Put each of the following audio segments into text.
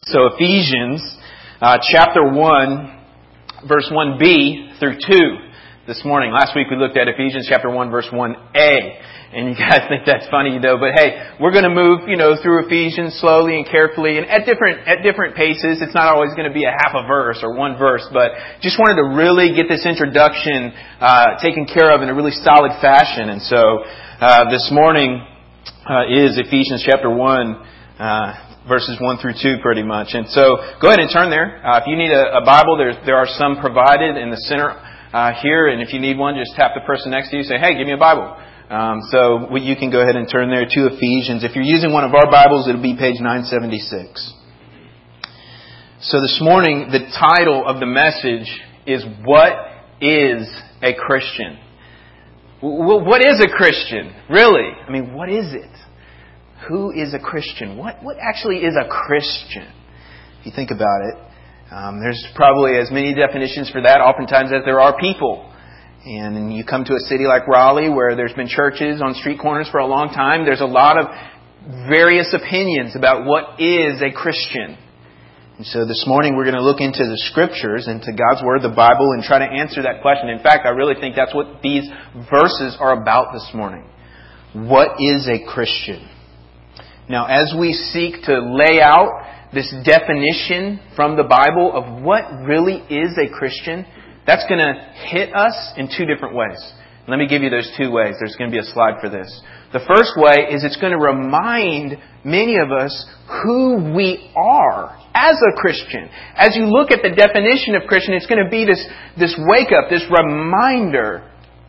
So Ephesians chapter 1, verse 1b through 2 this morning. Last week we looked at Ephesians chapter 1, verse 1a. And you guys think that's funny, but hey, we're going to move, through Ephesians slowly and carefully and at different paces. It's not always going to be a half a verse or one verse, but just wanted to really get this introduction taken care of in a really solid fashion. And so this morning is Ephesians chapter 1, verses 1 through 2 pretty much. And so go ahead and turn there. If you need a Bible, there are some provided in the center here. And if you need one, just tap the person next to you and say, hey, give me a Bible. So you can go ahead and turn there to Ephesians. If you're using one of our Bibles, it'll be page 976. So this morning, the title of the message is, What is a Christian? Well, what is a Christian? Really? I mean, what is it? Who is a Christian? What actually is a Christian? If you think about it, there's probably as many definitions for that oftentimes as there are people. And you come to a city like Raleigh where there's been churches on street corners for a long time. There's a lot of various opinions about what is a Christian. And so this morning we're going to look into the Scriptures, into God's Word, the Bible, and try to answer that question. In fact, I really think that's what these verses are about this morning. What is a Christian? Now, as we seek to lay out this definition from the Bible of what really is a Christian, that's going to hit us in two different ways. Let me give you those two ways. There's going to be a slide for this. The first way is it's going to remind many of us who we are as a Christian. As you look at the definition of Christian, it's going to be this wake up, this reminder,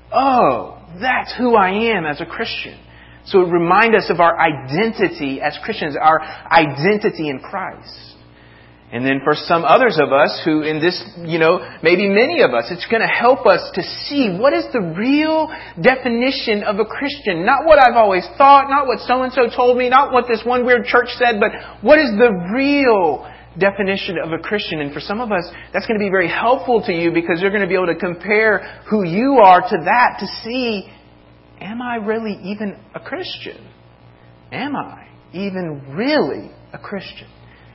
oh, that's who I am as a Christian. So it reminds us of our identity as Christians, our identity in Christ. And then for some others of us who in this, maybe many of us, it's going to help us to see what is the real definition of a Christian. Not what I've always thought, not what so-and-so told me, not what this one weird church said, but what is the real definition of a Christian? And for some of us, that's going to be very helpful to you because you're going to be able to compare who you are to that to see, am I really even a Christian? Am I even really a Christian?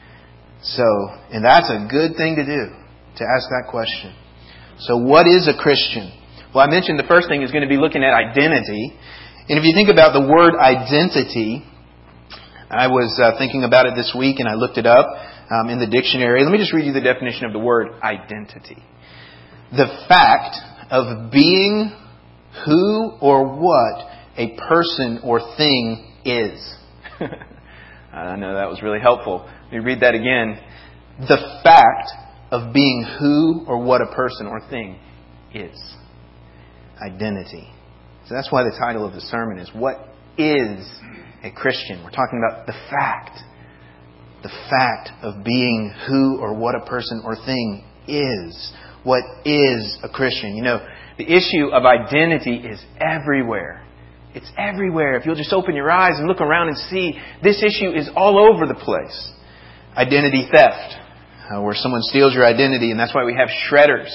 So, and that's a good thing to do, to ask that question. So what is a Christian? Well, I mentioned the first thing is going to be looking at identity. And if you think about the word identity, I was thinking about it this week and I looked it up in the dictionary. Let me just read you the definition of the word identity. The fact of being who or what a person or thing is. I know that was really helpful. Let me read that again. The fact of being who or what a person or thing is. Identity. So that's why the title of the sermon is, What is a Christian? We're talking about the fact. The fact of being who or what a person or thing is. What is a Christian? The issue of identity is everywhere. It's everywhere. If you'll just open your eyes and look around and see, this issue is all over the place. Identity theft, where someone steals your identity, and that's why we have shredders.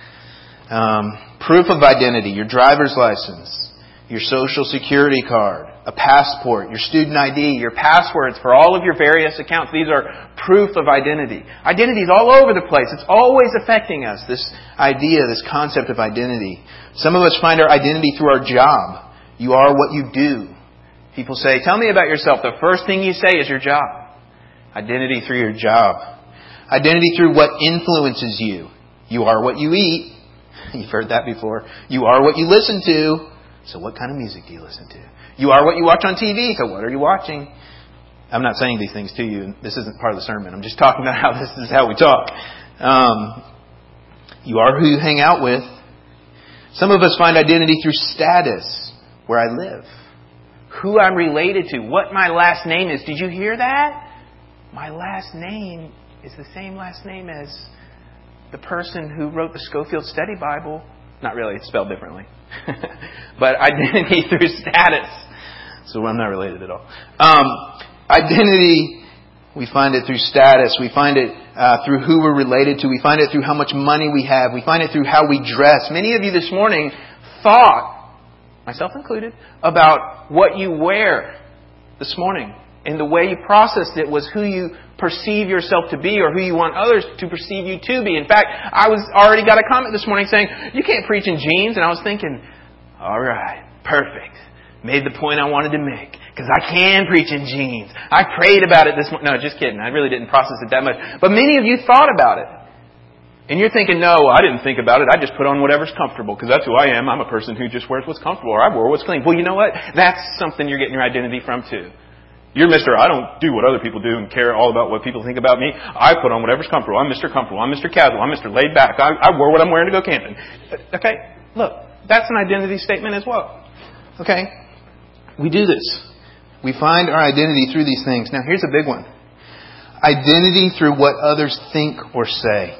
Proof of identity, your driver's license, your social security card, a passport, your student ID, your passwords for all of your various accounts. These are proof of identity. Identity is all over the place. It's always affecting us, this idea, this concept of identity. Some of us find our identity through our job. You are what you do. People say, tell me about yourself. The first thing you say is your job. Identity through your job. Identity through what influences you. You are what you eat. You've heard that before. You are what you listen to. So what kind of music do you listen to? You are what you watch on TV. So what are you watching? I'm not saying these things to you. This isn't part of the sermon. I'm just talking about how this is how we talk. You are who you hang out with. Some of us find identity through status. Where I live. Who I'm related to. What my last name is. Did you hear that? My last name is the same last name as the person who wrote the Schofield Study Bible. Not really, it's spelled differently. But identity through status. So I'm not related at all. Identity, we find it through status. We find it through who we're related to. We find it through how much money we have. We find it through how we dress. Many of you this morning thought, myself included, about what you wear this morning. And the way you processed it was who you perceive yourself to be or who you want others to perceive you to be. In fact, I already got a comment this morning saying, you can't preach in jeans. And I was thinking, all right, perfect. Made the point I wanted to make. Because I can preach in jeans. I prayed about it this morning. No, just kidding. I really didn't process it that much. But many of you thought about it. And you're thinking, no, I didn't think about it. I just put on whatever's comfortable because that's who I am. I'm a person who just wears what's comfortable, or I wore what's clean. Well, you know what? That's something you're getting your identity from too. You're Mr. I don't do what other people do and care all about what people think about me. I put on whatever's comfortable. I'm Mr. Comfortable. I'm Mr. Casual. I'm Mr. Laid Back. I wore what I'm wearing to go camping. Okay? Look, that's an identity statement as well. Okay? We do this. We find our identity through these things. Now, here's a big one. Identity through what others think or say.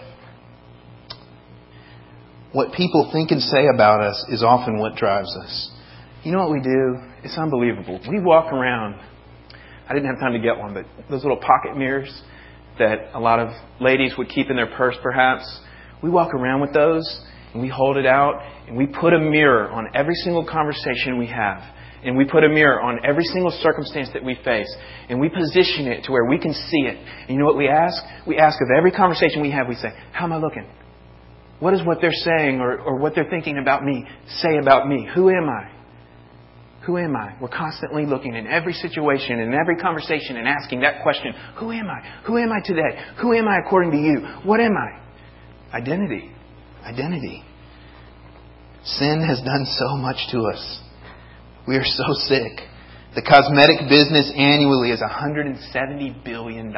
What people think and say about us is often what drives us. You know what we do? It's unbelievable. We walk around. I didn't have time to get one, but those little pocket mirrors that a lot of ladies would keep in their purse perhaps. We walk around with those and we hold it out and we put a mirror on every single conversation we have. And we put a mirror on every single circumstance that we face. And we position it to where we can see it. And you know what we ask? We ask of every conversation we have, we say, how am I looking? What does what they're saying or what they're thinking about me say about me? Who am I? Who am I? We're constantly looking in every situation, in every conversation and asking that question. Who am I? Who am I today? Who am I according to you? What am I? Identity. Identity. Sin has done so much to us. We are so sick. The cosmetic business annually is $170 billion.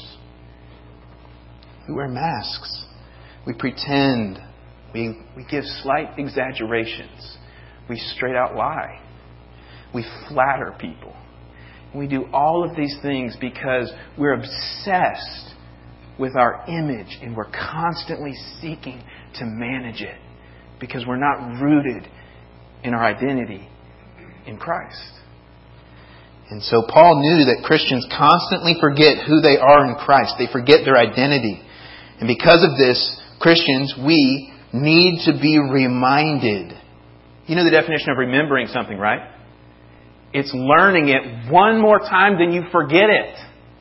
We wear masks. We pretend. We give slight exaggerations. We straight out lie. We flatter people. We do all of these things because we're obsessed with our image and we're constantly seeking to manage it because we're not rooted in our identity in Christ. And so Paul knew that Christians constantly forget who they are in Christ. They forget their identity. And because of this, Christians, we need to be reminded. You know the definition of remembering something, right? It's learning it one more time than you forget it.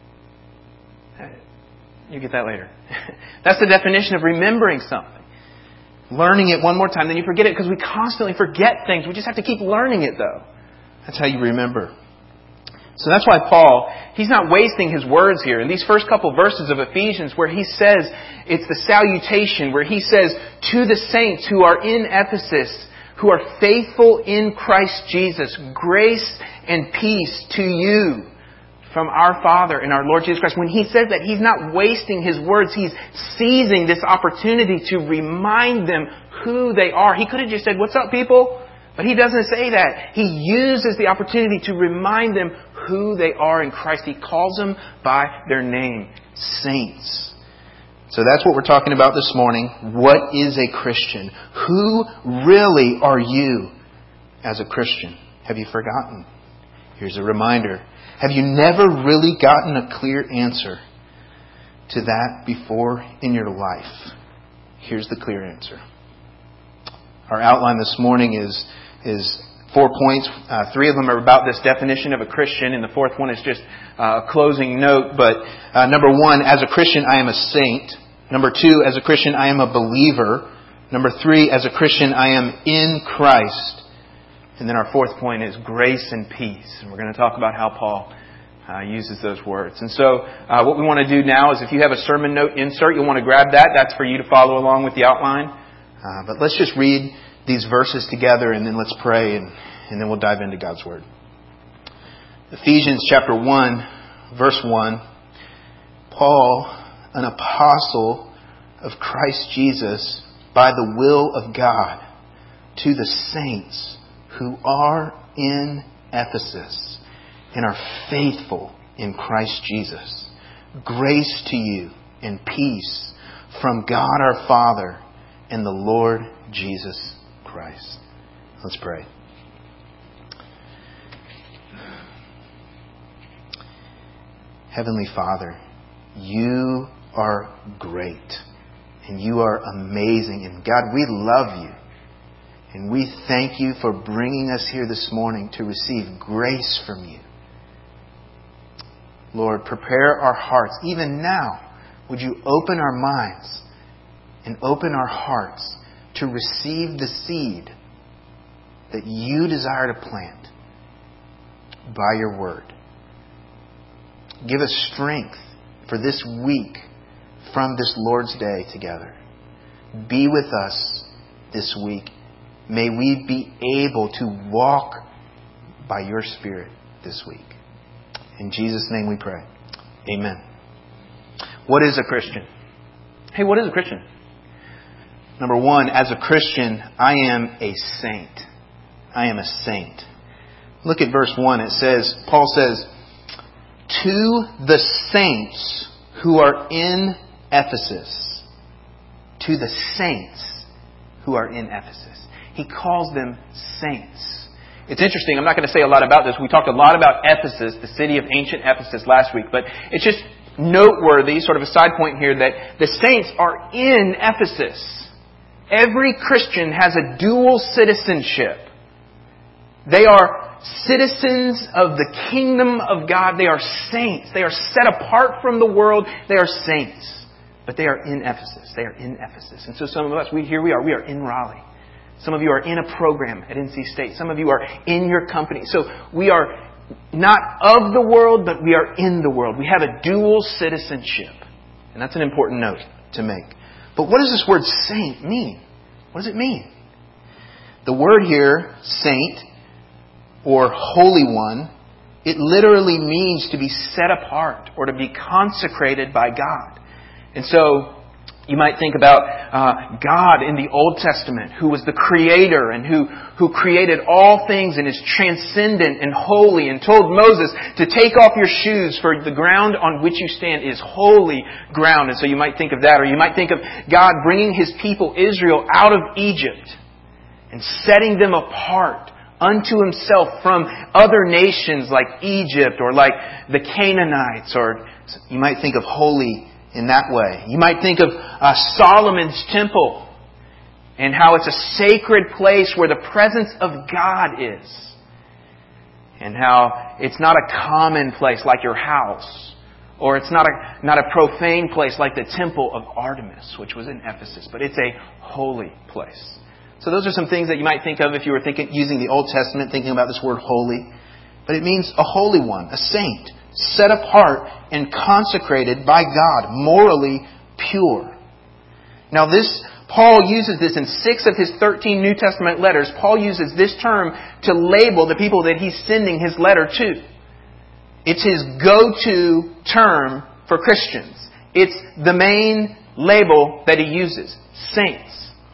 You get that later. That's the definition of remembering something. Learning it one more time than you forget it because we constantly forget things. We just have to keep learning it though. That's how you remember. So that's why Paul, he's not wasting his words here. In these first couple verses of Ephesians where he says, it's the salutation, where he says, to the saints who are in Ephesus, who are faithful in Christ Jesus, grace and peace to you from our Father and our Lord Jesus Christ. When he says that, he's not wasting his words. He's seizing this opportunity to remind them who they are. He could have just said, what's up, people? But he doesn't say that. He uses the opportunity to remind them who they are in Christ. He calls them by their name, saints. So that's what we're talking about this morning. What is a Christian? Who really are you as a Christian? Have you forgotten? Here's a reminder. Have you never really gotten a clear answer to that before in your life? Here's the clear answer. Our outline this morning is 4 points. 3 of them are about this definition of a Christian, and the fourth one is just a closing note. But number 1, as a Christian, I am a saint. Number 2, as a Christian, I am a believer. Number 3, as a Christian, I am in Christ. And then our fourth point is grace and peace. And we're going to talk about how Paul uses those words. And so what we want to do now is if you have a sermon note insert, you'll want to grab that. That's for you to follow along with the outline. But let's just read these verses together and then let's pray and then we'll dive into God's Word. Ephesians chapter 1, verse 1. Paul, an apostle of Christ Jesus, by the will of God, to the saints who are in Ephesus and are faithful in Christ Jesus. Grace to you and peace from God our Father and the Lord Jesus Christ. Let's pray. Heavenly Father, you are great and you are amazing. And God, we love you. And we thank you for bringing us here this morning to receive grace from you. Lord, prepare our hearts. Even now, would you open our minds and open our hearts to receive the seed that you desire to plant by your word. Give us strength for this week from this Lord's Day together. Be with us this week. May we be able to walk by your Spirit this week. In Jesus' name we pray. Amen. What is a Christian? Hey, what is a Christian? Number one, as a Christian, I am a saint. I am a saint. Look at verse 1. It says, Paul says, to the saints who are in Ephesus. To the saints who are in Ephesus. He calls them saints. It's interesting. I'm not going to say a lot about this. We talked a lot about Ephesus, the city of ancient Ephesus last week. But it's just noteworthy, sort of a side point here, that the saints are in Ephesus. Every Christian has a dual citizenship. They are citizens of the kingdom of God. They are saints. They are set apart from the world. They are saints. But they are in Ephesus. They are in Ephesus. And so some of us, we are in Raleigh. Some of you are in a program at NC State. Some of you are in your company. So we are not of the world, but we are in the world. We have a dual citizenship. And that's an important note to make. But what does this word saint mean? What does it mean? The word here, saint, or holy one, it literally means to be set apart or to be consecrated by God. And so you might think about God in the Old Testament, who was the creator and who created all things and is transcendent and holy, and told Moses to take off your shoes, for the ground on which you stand is holy ground. And so you might think of that. Or you might think of God bringing His people Israel out of Egypt and setting them apart unto Himself from other nations like Egypt or like the Canaanites. Or you might think of holy in that way. You might think of Solomon's temple and how it's a sacred place where the presence of God is. And how it's not a common place like your house. Or it's not a profane place like the temple of Artemis, which was in Ephesus. But it's a holy place. So those are some things that you might think of if you were using the Old Testament, thinking about this word holy. But it means a holy one, a saint, set apart and consecrated by God, morally pure. Now Paul uses this in 6 of his 13 New Testament letters. Paul uses this term to label the people that he's sending his letter to. It's his go-to term for Christians. It's the main label that he uses. Saints.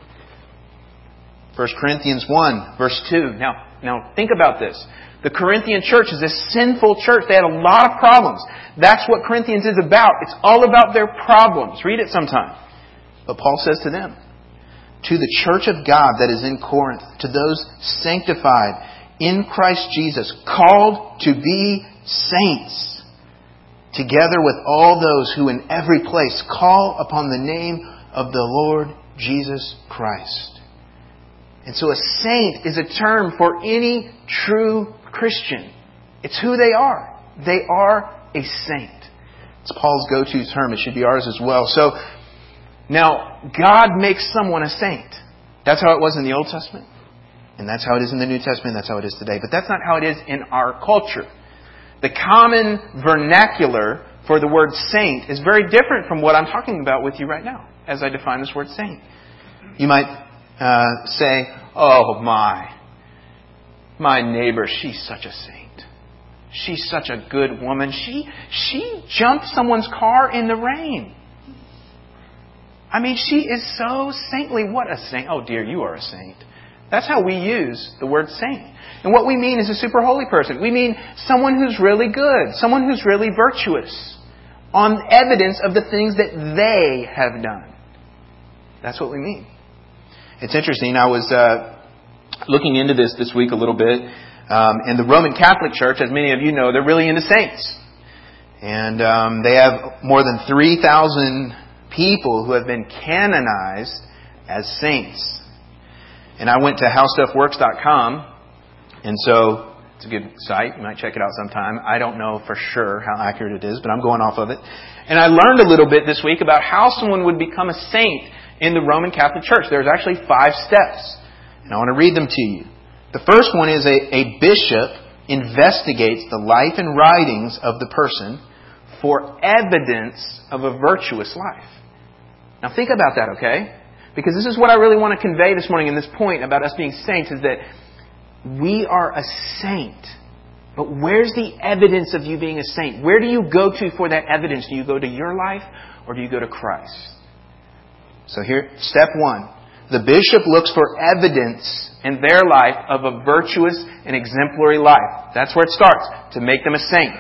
1 Corinthians 1, verse 2. Now think about this. The Corinthian church is a sinful church. They had a lot of problems. That's what Corinthians is about. It's all about their problems. Read it sometime. But Paul says to them, to the church of God that is in Corinth, to those sanctified in Christ Jesus, called to be saints, together with all those who in every place call upon the name of the Lord Jesus Christ. And so a saint is a term for any true Christian. It's who they are. They are a saint. It's Paul's go-to term. It should be ours as well. So, now, God makes someone a saint. That's how it was in the Old Testament. And that's how it is in the New Testament. That's how it is today. But that's not how it is in our culture. The common vernacular for the word saint is very different from what I'm talking about with you right now, as I define this word saint. You might say, oh my neighbor, she's such a saint. She's such a good woman. She jumped someone's car in the rain. I mean, she is so saintly. What a saint. Oh dear, you are a saint. That's how we use the word saint. And what we mean is a super holy person. We mean someone who's really good. Someone who's really virtuous. On evidence of the things that they have done. That's what we mean. It's interesting. I was looking into this week a little bit. And the Roman Catholic Church, as many of you know, they're really into saints. And they have more than 3,000 people who have been canonized as saints. And I went to howstuffworks.com. And so It's a good site. You might check it out sometime. I don't know for sure how accurate it is, but I'm going off of it. And I learned a little bit this week about how someone would become a saint in the Roman Catholic Church. There's actually 5 steps. And I want to read them to you. The first one is a bishop investigates the life and writings of the person for evidence of a virtuous life. Now think about that, okay? Because this is what I really want to convey this morning in this point about us being saints, is that we are a saint. But where's the evidence of you being a saint? Where do you go to for that evidence? Do you go to your life or do you go to Christ? So here, step 1. The bishop looks for evidence in their life of a virtuous and exemplary life. That's where it starts, to make them a saint.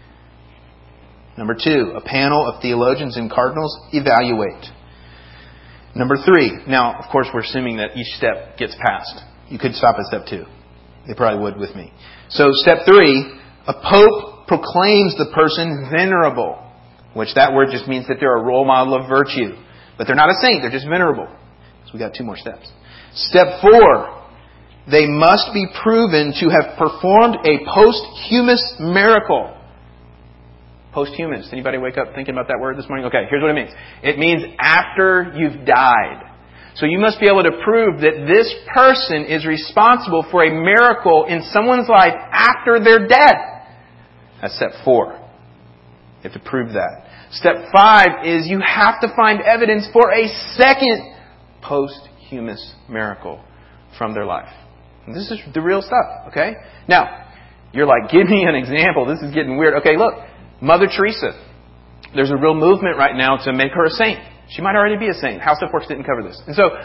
Number 2, a panel of theologians and cardinals evaluate. Number 3, now, of course, we're assuming that each step gets passed. You could stop at step 2. They probably would with me. So step 3, a pope proclaims the person venerable, which that word just means that they're a role model of virtue. But they're not a saint, they're just venerable. So we got 2 more steps. Step 4, they must be proven to have performed a posthumous miracle. Posthumous. Anybody wake up thinking about that word this morning? Okay, here's what it means. It means after you've died. So you must be able to prove that this person is responsible for a miracle in someone's life after they're dead. That's step 4. You have to prove that. Step 5 is you have to find evidence for a second posthumous miracle from their life. And this is the real stuff, okay? Now, you're like, give me an example. This is getting weird. Okay, look. Mother Teresa. There's a real movement right now to make her a saint. She might already be a saint. How Stuff Works didn't cover this. And so,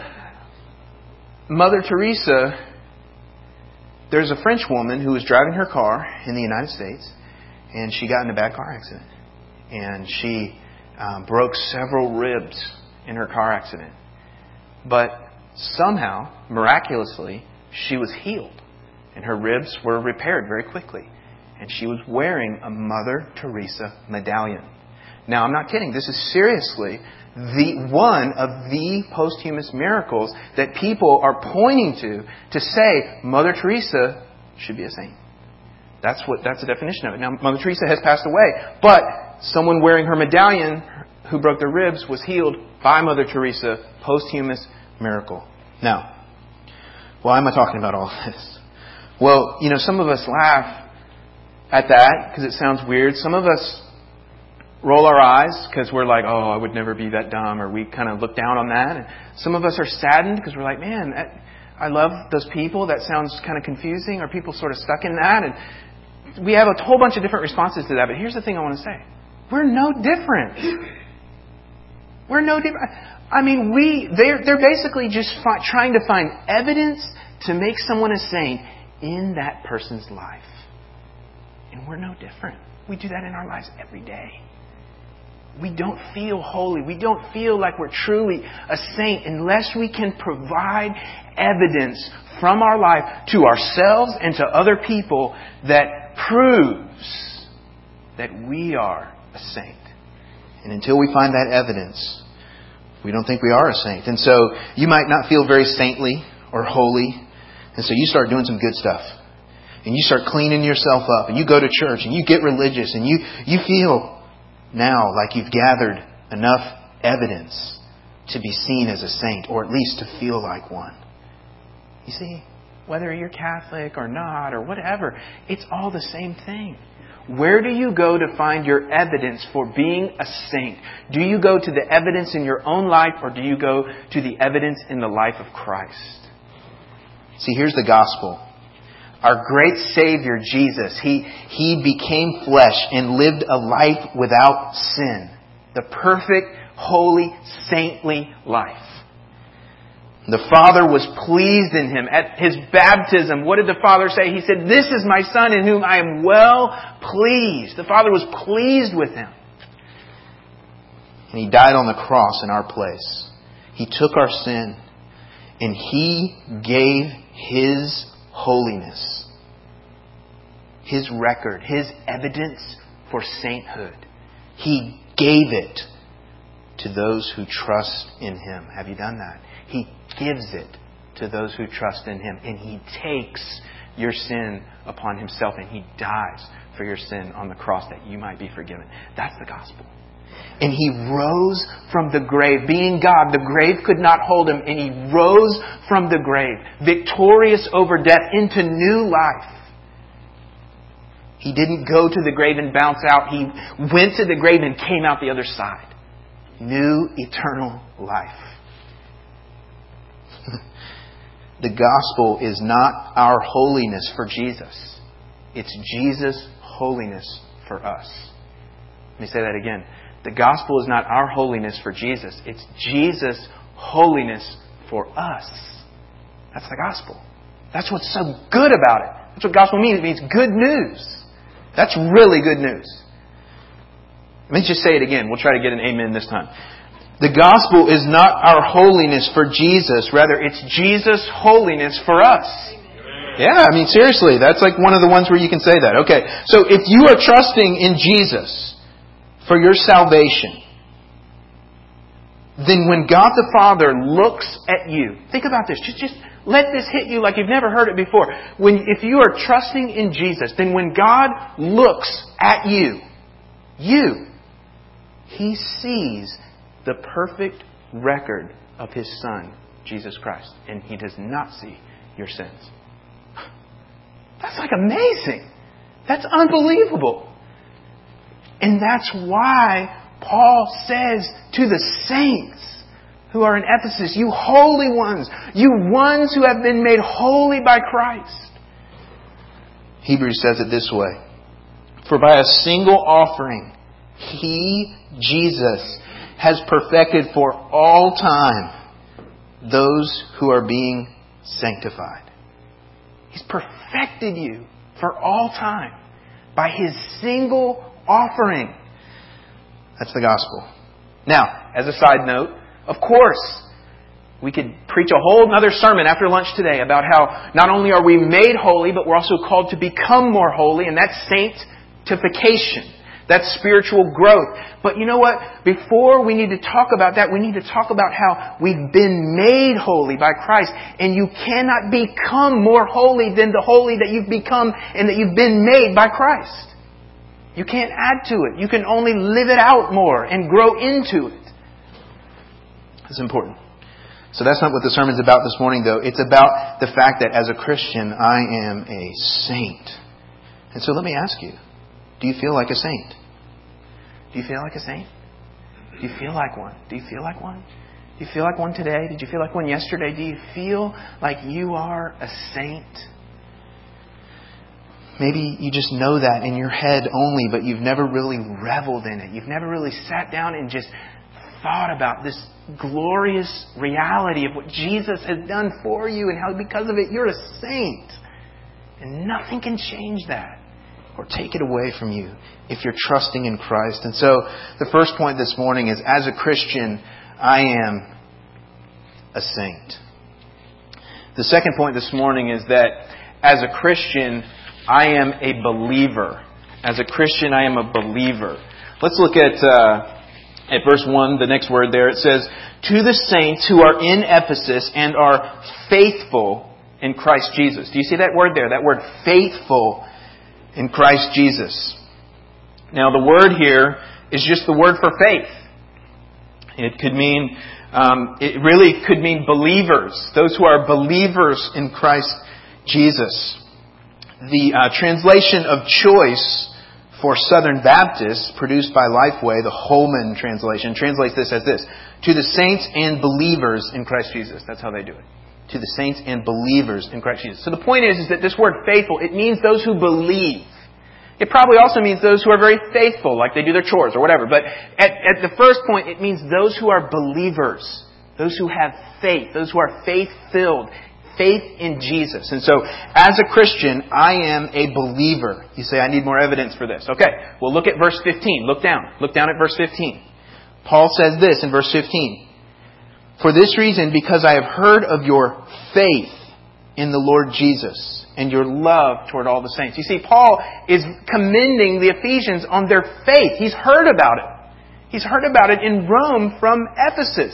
Mother Teresa, there's a French woman who was driving her car in the United States, and she got in a bad car accident. And she broke several ribs in her car accident. But somehow, miraculously, she was healed. And her ribs were repaired very quickly. And she was wearing a Mother Teresa medallion. Now, I'm not kidding. This is seriously one of the posthumous miracles that people are pointing to say Mother Teresa should be a saint. That's the definition of it. Now, Mother Teresa has passed away, but someone wearing her medallion who broke their ribs was healed by Mother Teresa. Posthumous miracle. Now, why am I talking about all this? Well, some of us laugh at that because it sounds weird. Some of us roll our eyes because we're like, oh, I would never be that dumb, or we kind of look down on that. And some of us are saddened because we're like, man, I love those people. That sounds kind of confusing. Are people sort of stuck in that? And we have a whole bunch of different responses to that. But here's the thing I want to say. We're no different. We're no different. I mean, they're basically just trying to find evidence to make someone a saint in that person's life. And we're no different. We do that in our lives every day. We don't feel holy. We don't feel like we're truly a saint unless we can provide evidence from our life to ourselves and to other people that proves that we are a saint. And until we find that evidence, we don't think we are a saint. And so you might not feel very saintly or holy. And so you start doing some good stuff. And you start cleaning yourself up. And you go to church and you get religious. And you feel now like you've gathered enough evidence to be seen as a saint. Or at least to feel like one. You see, whether you're Catholic or not or whatever, it's all the same thing. Where do you go to find your evidence for being a saint? Do you go to the evidence in your own life, or do you go to the evidence in the life of Christ? See, here's the gospel. Our great Savior, Jesus, He became flesh and lived a life without sin. The perfect, holy, saintly life. The Father was pleased in Him. At His baptism, what did the Father say? He said, "This is my Son in whom I am well pleased." The Father was pleased with Him. And He died on the cross in our place. He took our sin and He gave His holiness, His record, His evidence for sainthood. He gave it to those who trust in Him. Have you done that? He gives it to those who trust in Him. And He takes your sin upon Himself, and He dies for your sin on the cross that you might be forgiven. That's the gospel. And He rose from the grave. Being God, the grave could not hold Him. And He rose from the grave, victorious over death, into new life. He didn't go to the grave and bounce out. He went to the grave and came out the other side. New eternal life. The gospel is not our holiness for Jesus. It's Jesus' holiness for us. Let me say that again. The gospel is not our holiness for Jesus. It's Jesus' holiness for us. That's the gospel. That's what's so good about it. That's what gospel means. It means good news. That's really good news. Let me just say it again. We'll try to get an amen this time. The gospel is not our holiness for Jesus. Rather, it's Jesus' holiness for us. Yeah, I mean, seriously. That's like one of the ones where you can say that. Okay, so if you are trusting in Jesus for your salvation, then when God the Father looks at you, think about this. Just let this hit you like you've never heard it before. If you are trusting in Jesus, then when God looks at you, He sees the perfect record of His Son, Jesus Christ. And He does not see your sins. That's like amazing. That's unbelievable. And that's why Paul says to the saints who are in Ephesus, you holy ones, you ones who have been made holy by Christ. Hebrews says it this way. For by a single offering, He, Jesus, has perfected for all time those who are being sanctified. He's perfected you for all time by His single offering. That's the gospel. Now, as a side note, of course, we could preach a whole other sermon after lunch today about how not only are we made holy, but we're also called to become more holy, and that's sanctification. That's spiritual growth. But you know what? Before we need to talk about that, we need to talk about how we've been made holy by Christ. And you cannot become more holy than the holy that you've become and that you've been made by Christ. You can't add to it. You can only live it out more and grow into it. It's important. So that's not what the sermon's about this morning, though. It's about the fact that as a Christian, I am a saint. And so let me ask you, do you feel like a saint? Do you feel like a saint? Do you feel like one? Do you feel like one? Do you feel like one today? Did you feel like one yesterday? Do you feel like you are a saint? Maybe you just know that in your head only, but you've never really reveled in it. You've never really sat down and just thought about this glorious reality of what Jesus has done for you and how because of it you're a saint. And nothing can change that or take it away from you if you're trusting in Christ. And so the first point this morning is, as a Christian, I am a saint. The second point this morning is that as a Christian, I am a believer. As a Christian, I am a believer. Let's look at verse 1, the next word there. It says, to the saints who are in Ephesus and are faithful in Christ Jesus. Do you see that word there? That word faithful in Christ Jesus. Now the word here is just the word for faith. It could mean, it really could mean believers. Those who are believers in Christ Jesus. The translation of choice for Southern Baptists, produced by Lifeway, the Holman translation, translates this as this. To the saints and believers in Christ Jesus. That's how they do it. To the saints and believers in Christ Jesus. So the point is that this word faithful, it means those who believe. It probably also means those who are very faithful, like they do their chores or whatever. But at the first point, it means those who are believers. Those who have faith. Those who are faith-filled. Faith in Jesus. And so, as a Christian, I am a believer. You say, I need more evidence for this. Okay, well look at verse 15. Look down. Look down at verse 15. Paul says this in verse 15. For this reason, because I have heard of your faith in the Lord Jesus and your love toward all the saints. You see, Paul is commending the Ephesians on their faith. He's heard about it. He's heard about it in Rome from Ephesus.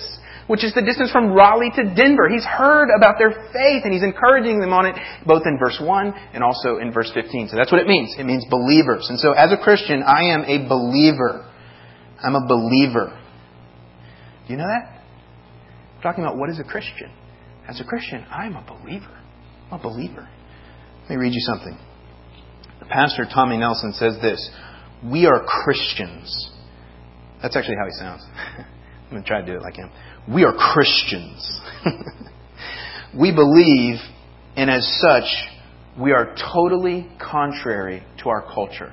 which is the distance from Raleigh to Denver. He's heard about their faith and he's encouraging them on it, both in verse 1 and also in verse 15. So that's what it means. It means believers. And so as a Christian, I am a believer. I'm a believer. Do you know that? I'm talking about what is a Christian. As a Christian, I'm a believer. I'm a believer. Let me read you something. Pastor Tommy Nelson says this: we are Christians. That's actually how he sounds. I'm going to try to do it like him. We are Christians. We believe, and as such, we are totally contrary to our culture.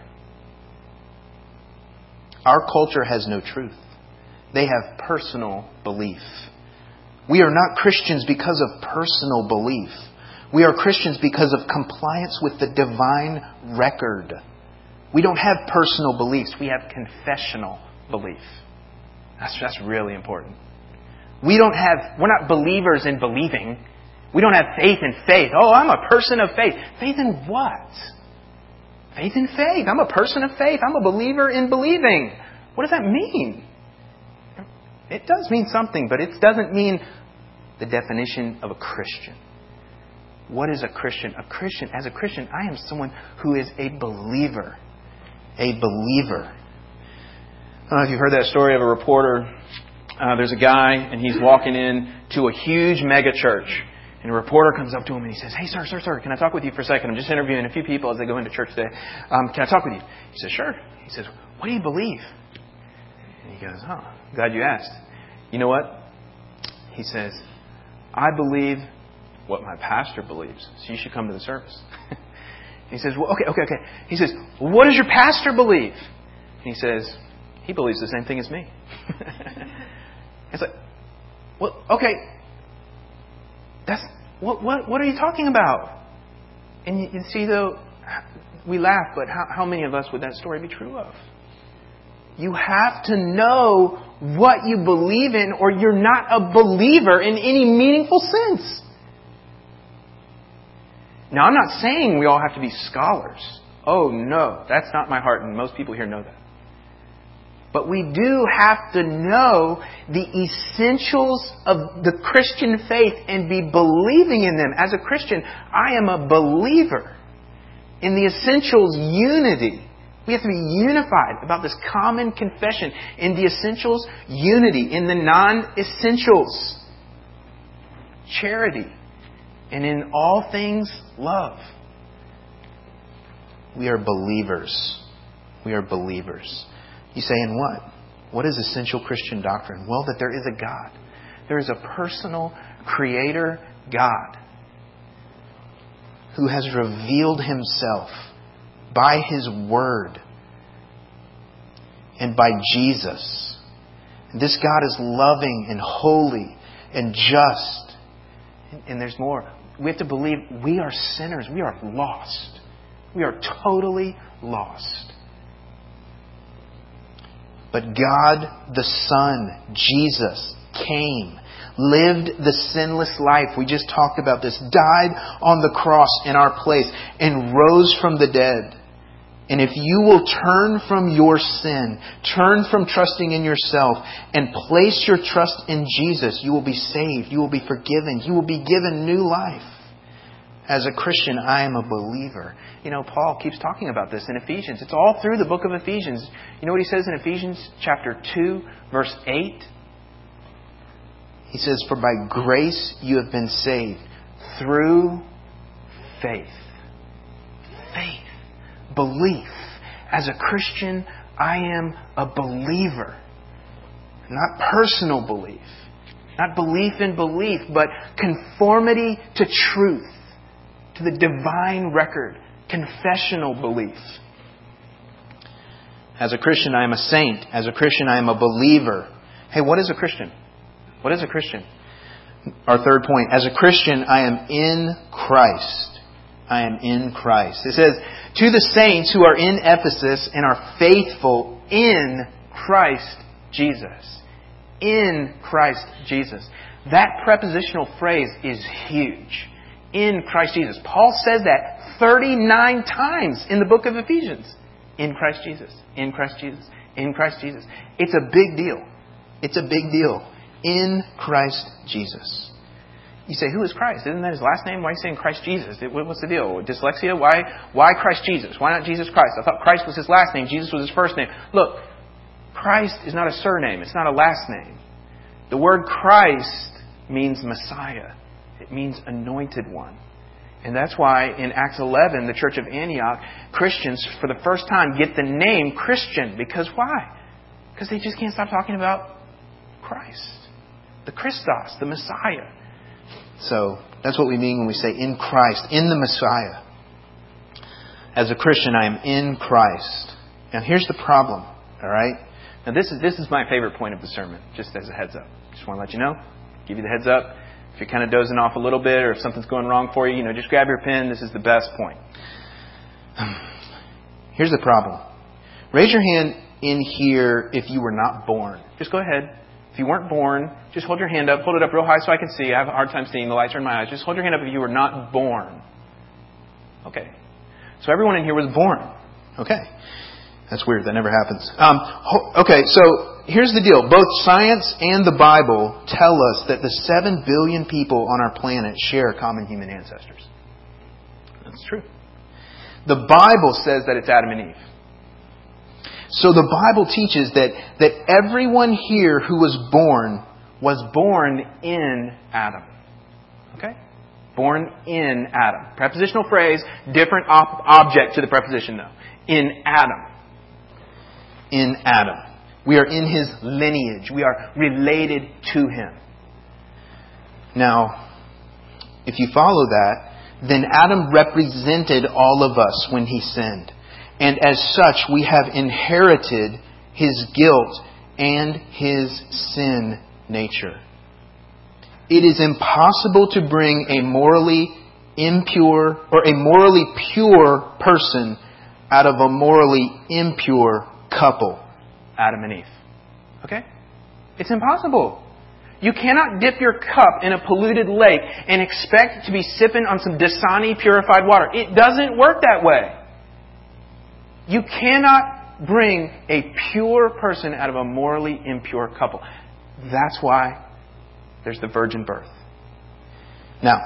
Our culture has no truth. They have personal belief. We are not Christians because of personal belief. We are Christians because of compliance with the divine record. We don't have personal beliefs. We have confessional belief. That's really important. We're not believers in believing. We don't have faith in faith. Oh, I'm a person of faith. Faith in what? Faith in faith. I'm a person of faith. I'm a believer in believing. What does that mean? It does mean something, but it doesn't mean the definition of a Christian. What is a Christian? As a Christian, I am someone who is a believer. A believer. I don't know if you've heard that story of a reporter. There's a guy, and he's walking in to a huge mega church. And a reporter comes up to him and he says, "Hey, sir, can I talk with you for a second? I'm just interviewing a few people as they go into church today. Can I talk with you?" He says, "Sure." He says, "What do you believe?" And he goes, "Oh, glad you asked. You know what?" He says, "I believe what my pastor believes, so you should come to the service." He says, "Well, okay. He says, "Well, what does your pastor believe?" And he says, "He believes the same thing as me." It's like, well, okay, that's what are you talking about? And you see, though, we laugh, but how many of us would that story be true of? You have to know what you believe in, or you're not a believer in any meaningful sense. Now, I'm not saying we all have to be scholars. Oh, no, that's not my heart, and most people here know that. But we do have to know the essentials of the Christian faith and be believing in them. As a Christian, I am a believer in the essentials unity. We have to be unified about this common confession. In the essentials, unity. In the non-essentials, charity. And in all things, love. We are believers. We are believers. You say, in what? What is essential Christian doctrine? Well, that there is a God. There is a personal creator God who has revealed Himself by His Word and by Jesus. And this God is loving and holy and just. And there's more. We have to believe we are sinners. We are lost. We are totally lost. But God the Son, Jesus, came, lived the sinless life. We just talked about this. Died on the cross in our place and rose from the dead. And if you will turn from your sin, turn from trusting in yourself, and place your trust in Jesus, you will be saved. You will be forgiven. You will be given new life. As a Christian, I am a believer. You know, Paul keeps talking about this in Ephesians. It's all through the book of Ephesians. You know what he says in Ephesians chapter 2, verse 8? He says, "For by grace you have been saved through faith." Faith. Belief. As a Christian, I am a believer. Not personal belief. Not belief in belief, but conformity to truth. To the divine record. Confessional belief. As a Christian, I am a saint. As a Christian, I am a believer. Hey, what is a Christian? What is a Christian? Our third point. As a Christian, I am in Christ. I am in Christ. It says, "To the saints who are in Ephesus and are faithful in Christ Jesus." In Christ Jesus. That prepositional phrase is huge. In Christ Jesus. Paul says that 39 times in the book of Ephesians. In Christ Jesus. In Christ Jesus. In Christ Jesus. It's a big deal. It's a big deal. in Christ Jesus. You say, who is Christ? Isn't that his last name? Why are you saying Christ Jesus? What's the deal? Dyslexia? Why Christ Jesus? Why not Jesus Christ? I thought Christ was his last name. Jesus was his first name. Look, Christ is not a surname. It's not a last name. The word Christ means Messiah. It means anointed one. And that's why in Acts 11, the church of Antioch, Christians for the first time get the name Christian. Because why? Because they just can't stop talking about Christ. The Christos, the Messiah. So that's what we mean when we say in Christ, in the Messiah. As a Christian, I am in Christ. Now here's the problem, all right? Now this is my favorite point of the sermon, just as a heads up. Just want to let you know, give you the heads up. If you're kind of dozing off a little bit or if something's going wrong for you, just grab your pen. This is the best point. Here's the problem. Raise your hand in here if you were not born. Just go ahead. If you weren't born, just hold your hand up. Hold it up real high so I can see. I have a hard time seeing. The lights are in my eyes. Just hold your hand up if you were not born. Okay. So everyone in here was born. Okay. That's weird. That never happens. Okay, so here's the deal. Both science and the Bible tell us that the 7 billion people on our planet share common human ancestors. That's true. The Bible says that it's Adam and Eve. So the Bible teaches that everyone here who was born in Adam. Okay? Born in Adam. Prepositional phrase, different object to the preposition though. In Adam. In Adam. We are in his lineage. We are related to him. Now, if you follow that, then Adam represented all of us when he sinned. And as such, we have inherited his guilt and his sin nature. It is impossible to bring a morally impure or a morally pure person out of a morally impure couple, Adam and Eve. Okay? It's impossible. You cannot dip your cup in a polluted lake and expect to be sipping on some Dasani purified water. It doesn't work that way. You cannot bring a pure person out of a morally impure couple. That's why there's the virgin birth. Now,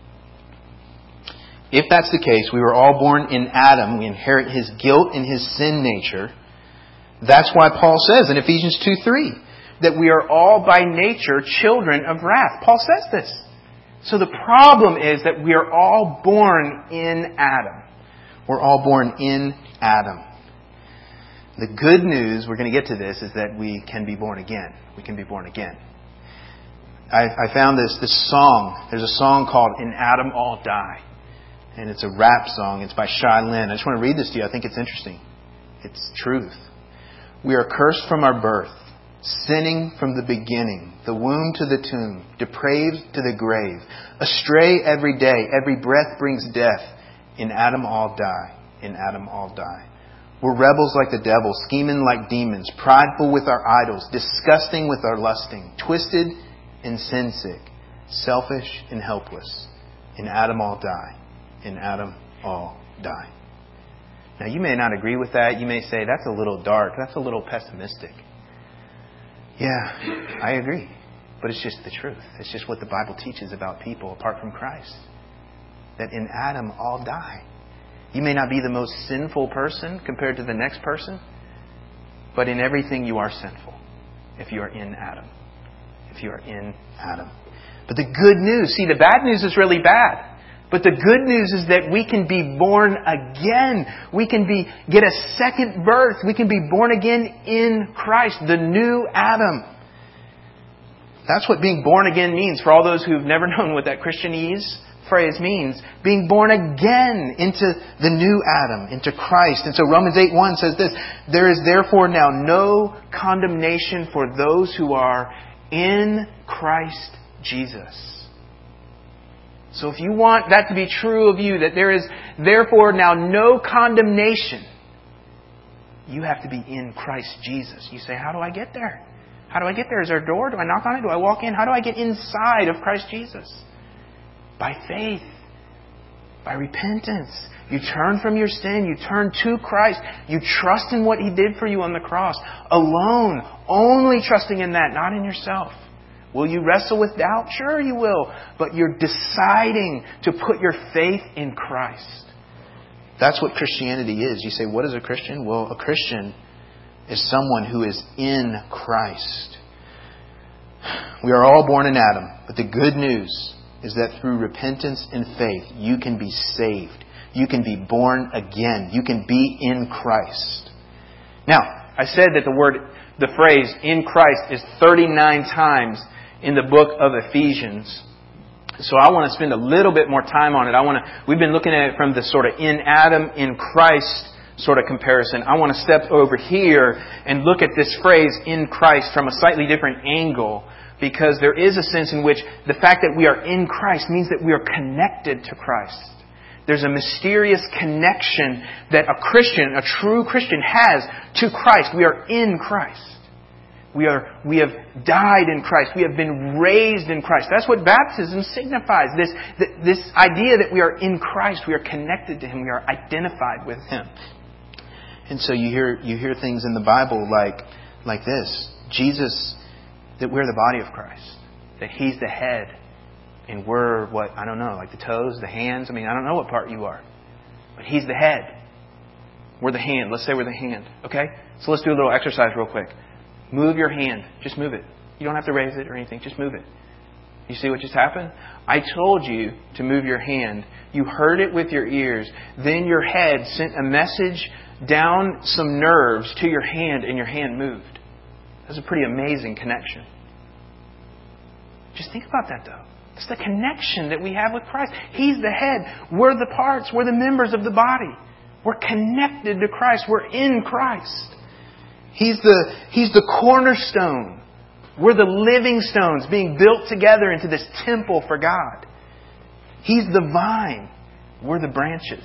if that's the case, we were all born in Adam. We inherit his guilt and his sin nature. That's why Paul says in Ephesians 2:3 that we are all by nature children of wrath. Paul says this. So the problem is that we are all born in Adam. We're all born in Adam. The good news, we're going to get to this, is that we can be born again. We can be born again. I found this song. There's a song called In Adam All Die. And it's a rap song. It's by Shai Linne. I just want to read this to you. I think it's interesting. It's truth. We are cursed from our birth, sinning from the beginning, the womb to the tomb, depraved to the grave, astray every day, every breath brings death. In Adam all die, in Adam all die. We're rebels like the devil, scheming like demons, prideful with our idols, disgusting with our lusting, twisted and sin sick, selfish and helpless. In Adam all die, in Adam all die. Now you may not agree with that. You may say, that's a little dark, that's a little pessimistic. Yeah, I agree. But it's just the truth. It's just what the Bible teaches about people apart from Christ. That in Adam all die. You may not be the most sinful person compared to the next person, but in everything you are sinful if you are in Adam. If you are in Adam. But the good news, see, the bad news is really bad. But the good news is that we can be born again. We can get a second birth. We can be born again in Christ, the new Adam. That's what being born again means for all those who've never known what that Christianese phrase means. Being born again into the new Adam, into Christ. And so Romans 8:1 says this, there is therefore now no condemnation for those who are in Christ Jesus. So if you want that to be true of you, that there is therefore now no condemnation, you have to be in Christ Jesus. You say, how do I get there? How do I get there? Is there a door? Do I knock on it? Do I walk in? How do I get inside of Christ Jesus? By faith. By repentance. You turn from your sin. You turn to Christ. You trust in what He did for you on the cross. Alone. Only trusting in that, not in yourself. Will you wrestle with doubt? Sure you will. But you're deciding to put your faith in Christ. That's what Christianity is. You say, what is a Christian? Well, a Christian is someone who is in Christ. We are all born in Adam, but the good news is that through repentance and faith, you can be saved. You can be born again. You can be in Christ. Now, I said that the phrase in Christ is 39 times in the book of Ephesians. So I want to spend a little bit more time on it. We've been looking at it from the sort of in Adam, in Christ sort of comparison. I want to step over here and look at this phrase in Christ from a slightly different angle, because there is a sense in which the fact that we are in Christ means that we are connected to Christ. There's a mysterious connection that a Christian, a true Christian, has to Christ. We are in Christ. We have died in Christ. We have been raised in Christ. That's what baptism signifies. This idea that we are in Christ. We are connected to Him. We are identified with Him. And so you hear things in the Bible like this. Jesus, that we're the body of Christ. That He's the head. And we're what? I don't know. Like the toes, the hands. I don't know what part you are. But He's the head. We're the hand. Let's say we're the hand. Okay? So let's do a little exercise real quick. Move your hand. Just move it. You don't have to raise it or anything. Just move it. You see what just happened? I told you to move your hand. You heard it with your ears. Then your head sent a message down some nerves to your hand, and your hand moved. That's a pretty amazing connection. Just think about that, though. It's the connection that we have with Christ. He's the head. We're the parts. We're the members of the body. We're connected to Christ. We're in Christ. He's the cornerstone. We're the living stones being built together into this temple for God. He's the vine. We're the branches.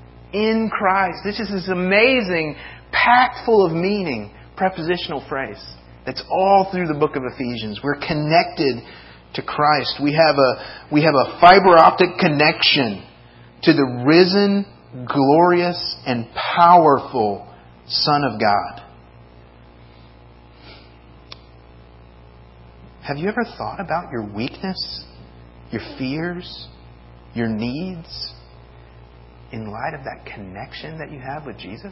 In Christ. This is this amazing, packed full of meaning, prepositional phrase that's all through the book of Ephesians. We're connected to Christ. We have a fiber optic connection to the risen, glorious, and powerful Son of God. Have you ever thought about your weakness, your fears, your needs in light of that connection that you have with Jesus?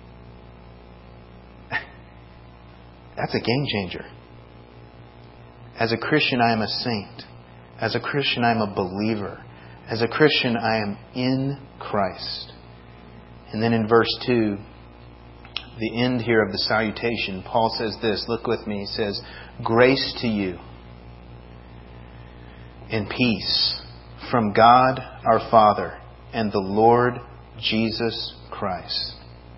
That's a game changer. As a Christian, I am a saint. As a Christian, I am a believer. As a Christian, I am in Christ. And then in verse 2, the end here of the salutation, Paul says this. Look with me. He says, grace to you and peace from God our Father and the Lord Jesus Christ.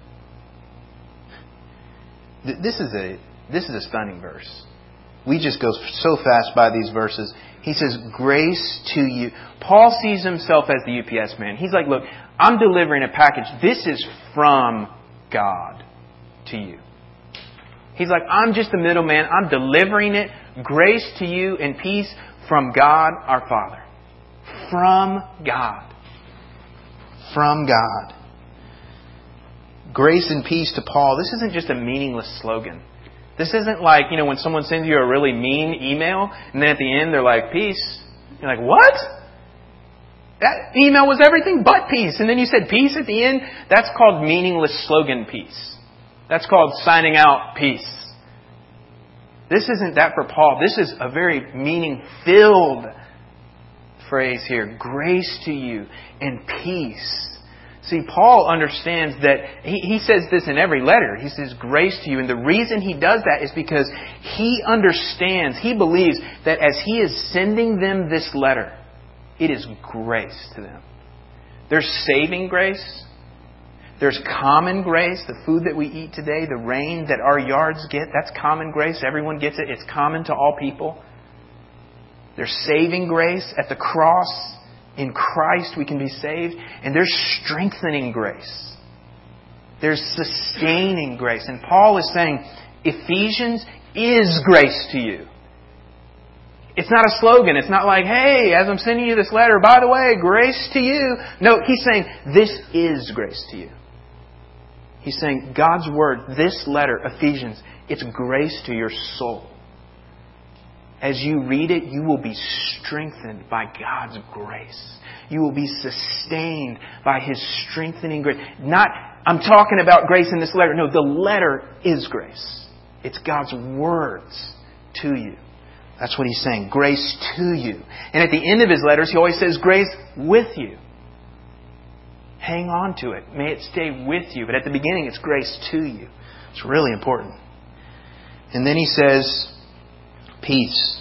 This is a stunning verse. We just go so fast by these verses. He says, grace to you. Paul sees himself as the UPS man. He's like, look, I'm delivering a package. This is from God to you. He's like, I'm just the middleman. I'm delivering it. Grace to you and peace from God our Father. From God. From God. Grace and peace to Paul. This isn't just a meaningless slogan. This isn't like, when someone sends you a really mean email and then at the end they're like, peace. You're like, what? That email was everything but peace. And then you said peace at the end. That's called meaningless slogan peace. That's called signing out peace. This isn't that for Paul. This is a very meaning-filled phrase here. Grace to you and peace. See, Paul understands that he says this in every letter. He says grace to you. And the reason he does that is because he understands, he believes that as he is sending them this letter, it is grace to them. There's saving grace. There's common grace. The food that we eat today, the rain that our yards get, that's common grace. Everyone gets it. It's common to all people. There's saving grace at the cross. In Christ we can be saved. And there's strengthening grace. There's sustaining grace. And Paul is saying, Ephesians is grace to you. It's not a slogan. It's not like, hey, as I'm sending you this letter, by the way, grace to you. No, he's saying, this is grace to you. He's saying, God's Word, this letter, Ephesians, it's grace to your soul. as you read it, you will be strengthened by God's grace. You will be sustained by His strengthening grace. I'm talking about grace in this letter. No, the letter is grace. It's God's words to you. That's what he's saying. Grace to you. And at the end of his letters, he always says grace with you. Hang on to it. May it stay with you. But at the beginning, it's grace to you. It's really important. And then he says peace.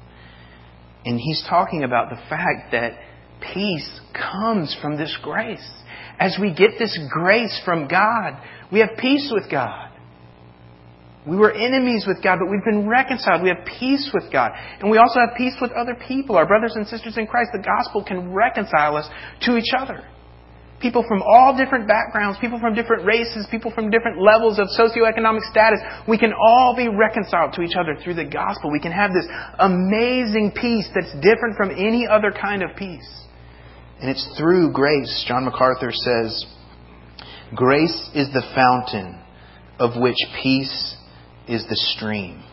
And he's talking about the fact that peace comes from this grace. As we get this grace from God, we have peace with God. We were enemies with God, but we've been reconciled. We have peace with God. And we also have peace with other people, our brothers and sisters in Christ. The gospel can reconcile us to each other. People from all different backgrounds, people from different races, people from different levels of socioeconomic status. We can all be reconciled to each other through the gospel. We can have this amazing peace that's different from any other kind of peace. And it's through grace. John MacArthur says, grace is the fountain of which peace is the stream.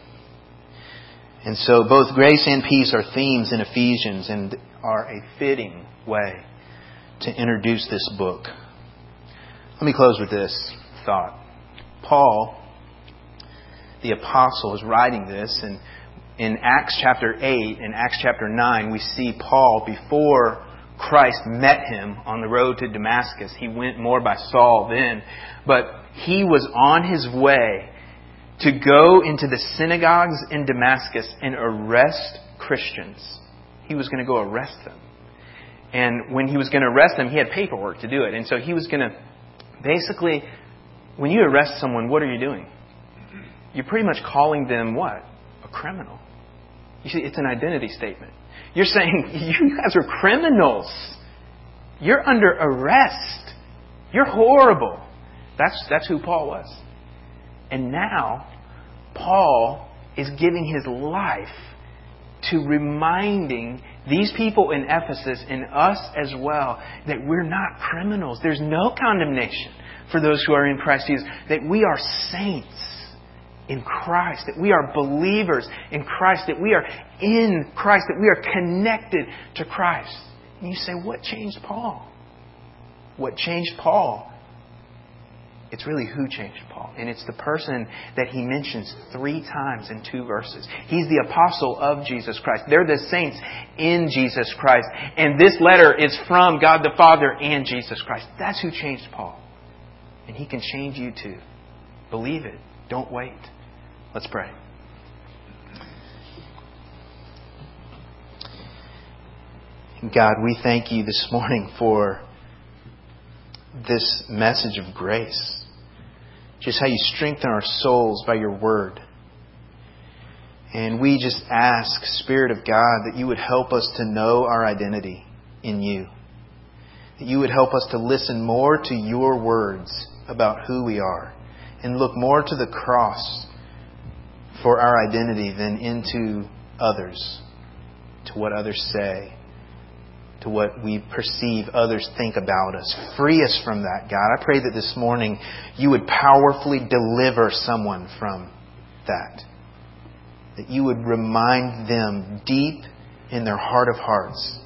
And so both grace and peace are themes in Ephesians and are a fitting way to introduce this book. Let me close with this thought. Paul, the apostle, is writing this, and in Acts chapter 8 and Acts chapter 9, we see Paul, before Christ met him on the road to Damascus. He went more by Saul then, but he was on his way to go into the synagogues in Damascus and arrest Christians. He was going to go arrest them. And when he was going to arrest them, he had paperwork to do it. And so he was going to, basically, when you arrest someone, what are you doing? You're pretty much calling them what? A criminal. You see, it's an identity statement. You're saying, you guys are criminals. You're under arrest. You're horrible. That's who Paul was. And now, Paul is giving his life to reminding these people in Ephesus and us as well that we're not criminals. There's no condemnation for those who are in Christ Jesus. That we are saints in Christ. That we are believers in Christ. That we are in Christ. That we are connected to Christ. And you say, what changed Paul? What changed Paul? It's really who changed Paul. And it's the person that he mentions 3 times in 2 verses. He's the apostle of Jesus Christ. They're the saints in Jesus Christ. And this letter is from God the Father and Jesus Christ. That's who changed Paul. And He can change you too. Believe it. Don't wait. Let's pray. God, we thank You this morning for this message of grace. Just how You strengthen our souls by Your Word. And we just ask, Spirit of God, that You would help us to know our identity in You. That You would help us to listen more to Your words about who we are. And look more to the cross for our identity than into others. To what others say. To what we perceive others think about us. Free us from that, God. I pray that this morning You would powerfully deliver someone from that. That You would remind them deep in their heart of hearts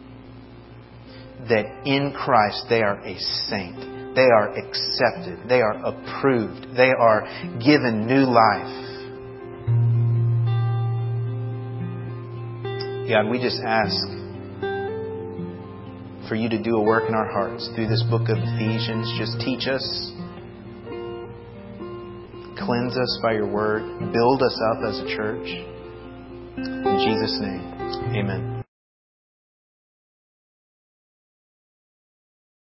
that in Christ they are a saint. They are accepted. They are approved. They are given new life. God, we just ask for You to do a work in our hearts through this book of Ephesians. Just teach us. Cleanse us by Your Word. Build us up as a church. In Jesus' name, amen.